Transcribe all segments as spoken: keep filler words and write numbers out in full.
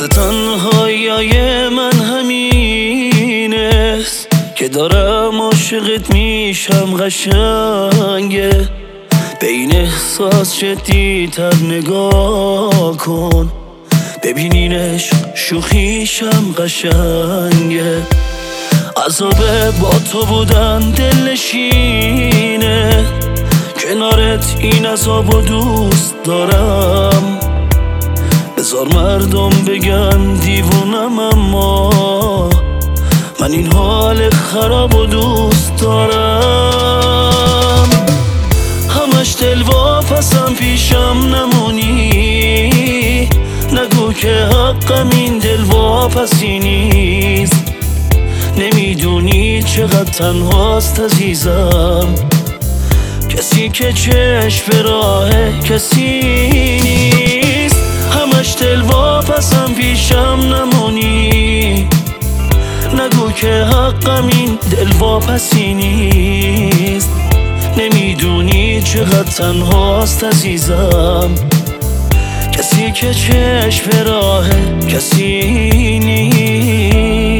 واسه تنهایی من همین است که دارم عاشقت میشم قشنگه. به این احساس جدی‌تر نگاه کن، ببینینش شوخیشم قشنگه. عذابه با تو بودن دلنشینه، کنارت این عذابو دوست دارم. بذار مردم بگن دیوونم، اما من این حال خرابو دوست دارم. همش دل واپسم پیشم نمونی، نگو که حقم این دل واپسی نیست. نمیدونی چقدر تنهاست عزیزم، کسی که چشم به راه کسی نیست. همش دل واپسم پیشم نمونی، نگو که حقم این دل واپسی نیست. نمیدونی چقدر تنهاست عزیزم، کسی که چشم به راه کسی نیست.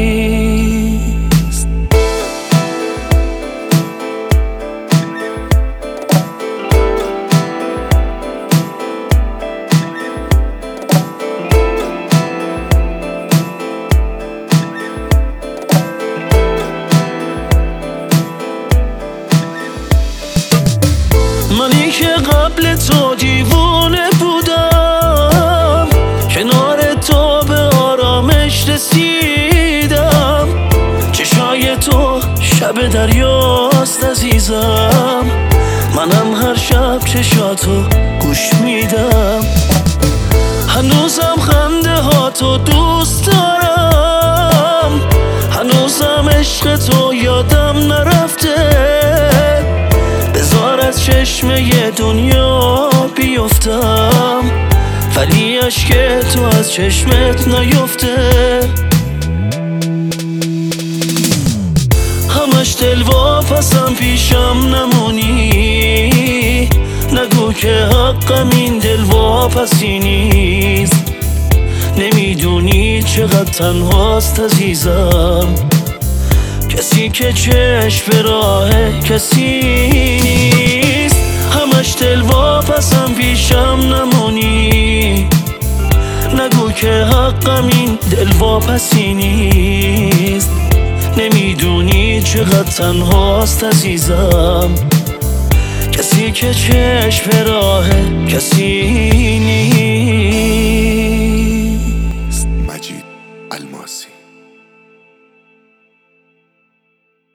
منی که قبل تو دیوانه بودم، کنار تو به آرامش رسیدم. چشای تو شب دریاست عزیزم، منم هر شب چشاتو گوش میدم. هنوزم خنده ها تو دوست دارم، هنوزم عشق تو یادم نرفته. بذار از چشمه دنیا بیفتم، ولی اشک تو از چشمت نیفته. همش دل واپسم پیشم نمونی، نگو که حقم این دل واپسی نیست. نمیدونی چقدر تنهاست عزیزم، کسی که چشم به راه کسی نیست. همش دل واپسم پیشم نمونی، نگو که حقم این دل واپسی نیست. نمیدونی چقدر تنهاست عزیزم، کسی که چشم به راه کسی نیست.